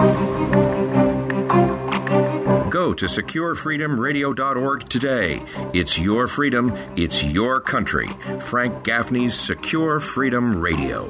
Go to SecureFreedomRadio.org today. It's your freedom. It's your country. Frank Gaffney's Secure Freedom Radio.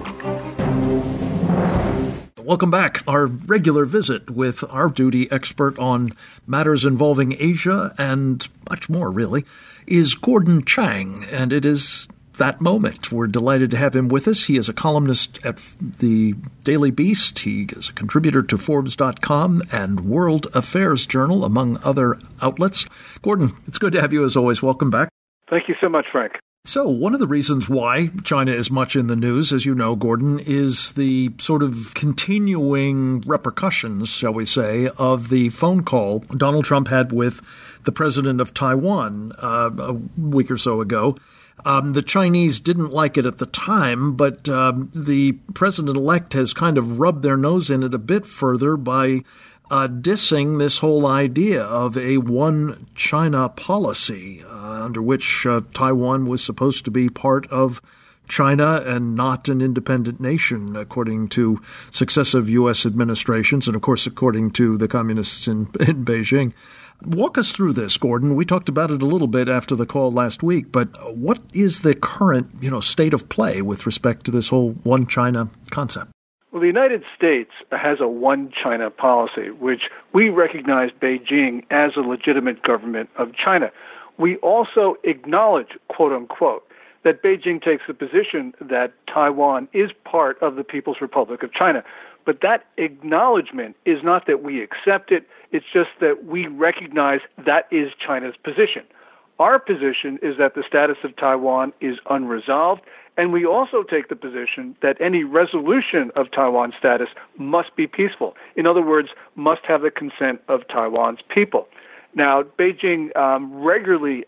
Welcome back. Our regular visit with our duty expert on matters involving Asia and much more, really, is Gordon Chang, and it is that moment. We're delighted to have him with us. He is a columnist at the Daily Beast. He is a contributor to Forbes.com and World Affairs Journal, among other outlets. Gordon, it's good to have you as always. Welcome back. Thank you so much, Frank. So one of the reasons why China is much in the news, as you know, Gordon, is the sort of continuing repercussions, shall we say, of the phone call Donald Trump had with the president of Taiwan a week or so ago. The Chinese didn't like it at the time, but the president-elect has kind of rubbed their nose in it a bit further by dissing this whole idea of a one China policy, under which Taiwan was supposed to be part of China and not an independent nation, according to successive U.S. administrations and, of course, according to the communists in Beijing. Walk us through this, Gordon. We talked about it a little bit after the call last week, but what is the current, state of play with respect to this whole one China concept? Well, the United States has a one China policy, which we recognize Beijing as a legitimate government of China. We also acknowledge, quote unquote, that Beijing takes the position that Taiwan is part of the People's Republic of China. But that acknowledgement is not that we accept it, it's just that we recognize that is China's position. Our position is that the status of Taiwan is unresolved, and we also take the position that any resolution of Taiwan's status must be peaceful. In other words, must have the consent of Taiwan's people. Now, Beijing regularly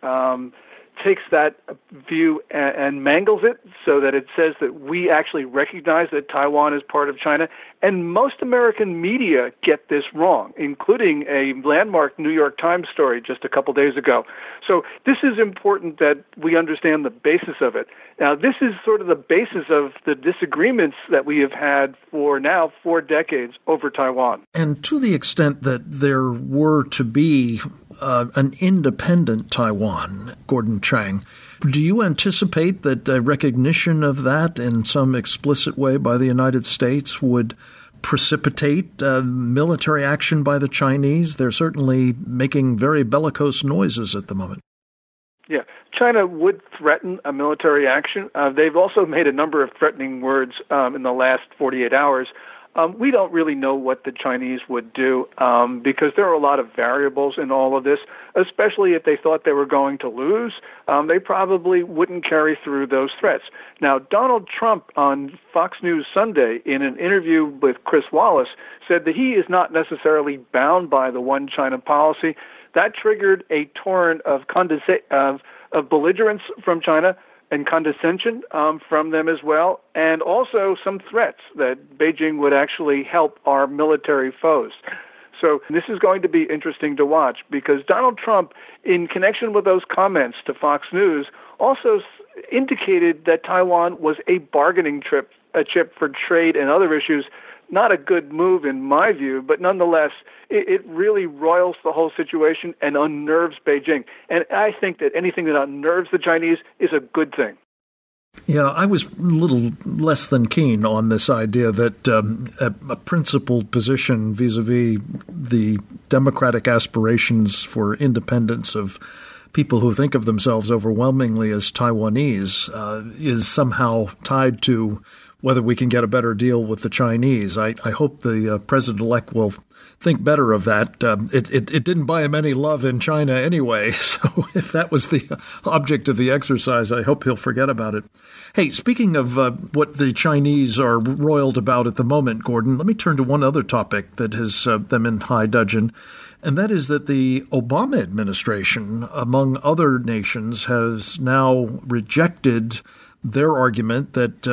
takes that view and mangles it so that it says that we actually recognize that Taiwan is part of China. And most American media get this wrong, including a landmark New York Times story just a couple days ago. So this is important that we understand the basis of it. Now, this is sort of the basis of the disagreements that we have had for now 4 decades over Taiwan. And to the extent that there were to be an independent Taiwan, Gordon Chang, do you anticipate that a recognition of that in some explicit way by the United States would precipitate military action by the Chinese? They're certainly making very bellicose noises at the moment. Yeah, China would threaten a military action. They've also made a number of threatening words in the last 48 hours. We don't really know what the Chinese would do because there are a lot of variables in all of this, especially if they thought they were going to lose. They probably wouldn't carry through those threats. Now, Donald Trump on Fox News Sunday in an interview with Chris Wallace said that he is not necessarily bound by the one China policy. That triggered a torrent of belligerence from China and condescension from them as well, and also some threats that Beijing would actually help our military foes. So this is going to be interesting to watch because Donald Trump, in connection with those comments to Fox News, also indicated that Taiwan was a bargaining chip for trade and other issues. Not a good move in my view, but nonetheless, it really roils the whole situation and unnerves Beijing. And I think that anything that unnerves the Chinese is a good thing. Yeah, I was a little less than keen on this idea that a principled position vis-a-vis the democratic aspirations for independence of people who think of themselves overwhelmingly as Taiwanese is somehow tied to whether we can get a better deal with the Chinese. I hope the president-elect will think better of that. It didn't buy him any love in China anyway, so if that was the object of the exercise, I hope he'll forget about it. Hey, speaking of what the Chinese are roiled about at the moment, Gordon, let me turn to one other topic that has them in high dudgeon, and that is that the Obama administration, among other nations, has now rejected their argument that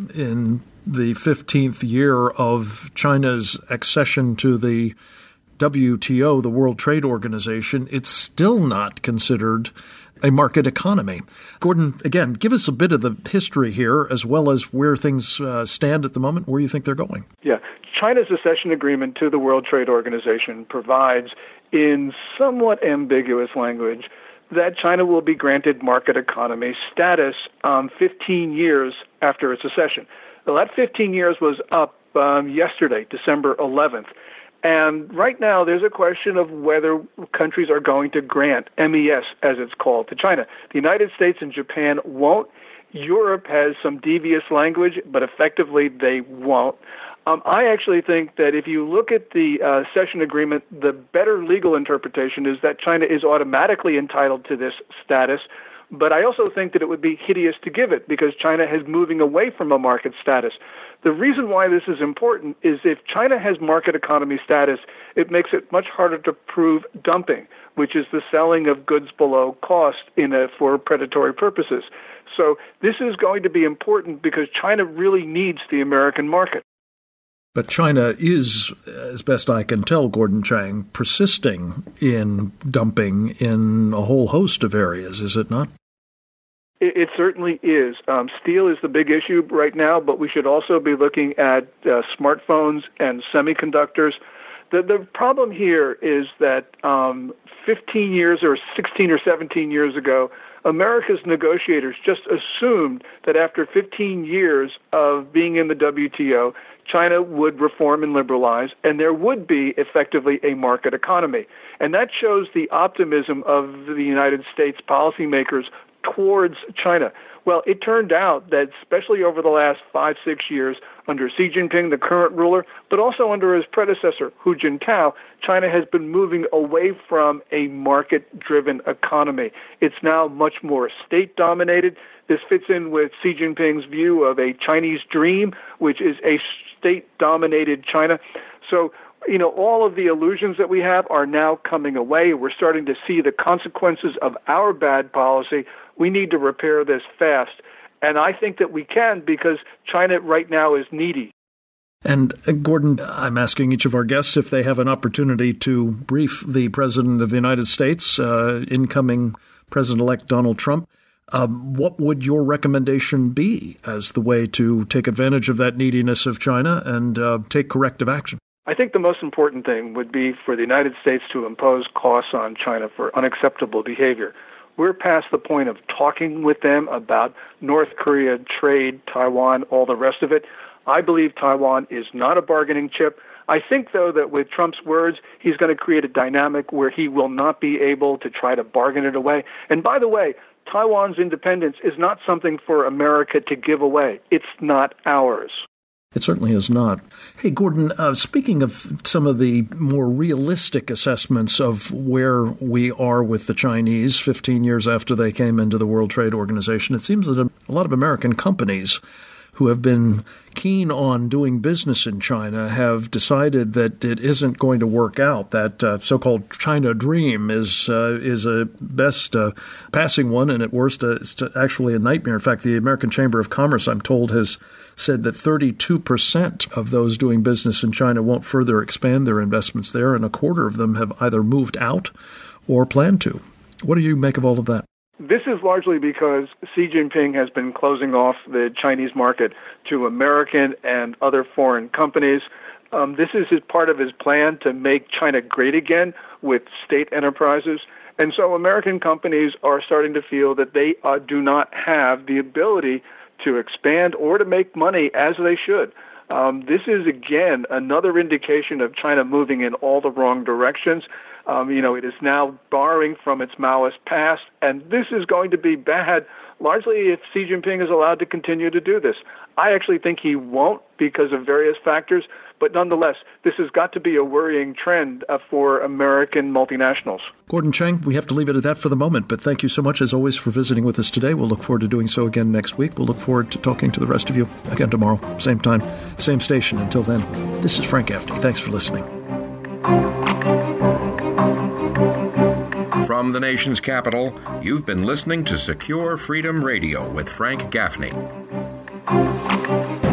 in the 15th year of China's accession to the WTO, the World Trade Organization, it's still not considered a market economy. Gordon, again, give us a bit of the history here as well as where things stand at the moment, where you think they're going. Yeah. China's accession agreement to the World Trade Organization provides, in somewhat ambiguous language, that China will be granted market economy status 15 years after its accession. Well, that 15 years was up yesterday, December 11th. And right now, there's a question of whether countries are going to grant MES, as it's called, to China. The United States and Japan won't. Europe has some devious language, but effectively they won't. I actually think that if you look at the accession agreement, the better legal interpretation is that China is automatically entitled to this status. But I also think that it would be hideous to give it because China is moving away from a market status. The reason why this is important is if China has market economy status, it makes it much harder to prove dumping, which is the selling of goods below cost for predatory purposes. So this is going to be important because China really needs the American market. But China is, as best I can tell, Gordon Chang, persisting in dumping in a whole host of areas, is it not? It certainly is. Steel is the big issue right now, but we should also be looking at smartphones and semiconductors. The problem here is that 15 years or 16 or 17 years ago, America's negotiators just assumed that after 15 years of being in the WTO, China would reform and liberalize, and there would be effectively a market economy. And that shows the optimism of the United States policymakers towards China. Well, it turned out that especially over the last 5-6 years, under Xi Jinping, the current ruler, but also under his predecessor, Hu Jintao, China has been moving away from a market-driven economy. It's now much more state-dominated. This fits in with Xi Jinping's view of a Chinese dream, which is a state-dominated China. So, all of the illusions that we have are now coming away. We're starting to see the consequences of our bad policy. We need to repair this fast. And I think that we can because China right now is needy. And Gordon, I'm asking each of our guests if they have an opportunity to brief the President of the United States, incoming President-elect Donald Trump. What would your recommendation be as the way to take advantage of that neediness of China and take corrective action? I think the most important thing would be for the United States to impose costs on China for unacceptable behavior. We're past the point of talking with them about North Korea, trade, Taiwan, all the rest of it. I believe Taiwan is not a bargaining chip. I think, though, that with Trump's words, he's going to create a dynamic where he will not be able to try to bargain it away. And by the way, Taiwan's independence is not something for America to give away. It's not ours. It certainly is not. Hey, Gordon, speaking of some of the more realistic assessments of where we are with the Chinese 15 years after they came into the World Trade Organization, it seems that a lot of American companies who have been keen on doing business in China have decided that it isn't going to work out. That so-called China dream is a best passing one, and at worst, it's actually a nightmare. In fact, the American Chamber of Commerce, I'm told, has said that 32% of those doing business in China won't further expand their investments there, and a quarter of them have either moved out or plan to. What do you make of all of that? This is largely because Xi Jinping has been closing off the Chinese market to American and other foreign companies. This is part of his plan to make China great again with state enterprises. And so American companies are starting to feel that they do not have the ability to expand or to make money as they should. This is, again, another indication of China moving in all the wrong directions. It is now borrowing from its Maoist past, and this is going to be bad, largely if Xi Jinping is allowed to continue to do this. I actually think he won't because of various factors, but nonetheless, this has got to be a worrying trend for American multinationals. Gordon Chang, we have to leave it at that for the moment, but thank you so much, as always, for visiting with us today. We'll look forward to doing so again next week. We'll look forward to talking to the rest of you again tomorrow, same time, same station. Until then, this is Frank Gaffney. Thanks for listening. From the nation's capital, you've been listening to Secure Freedom Radio with Frank Gaffney.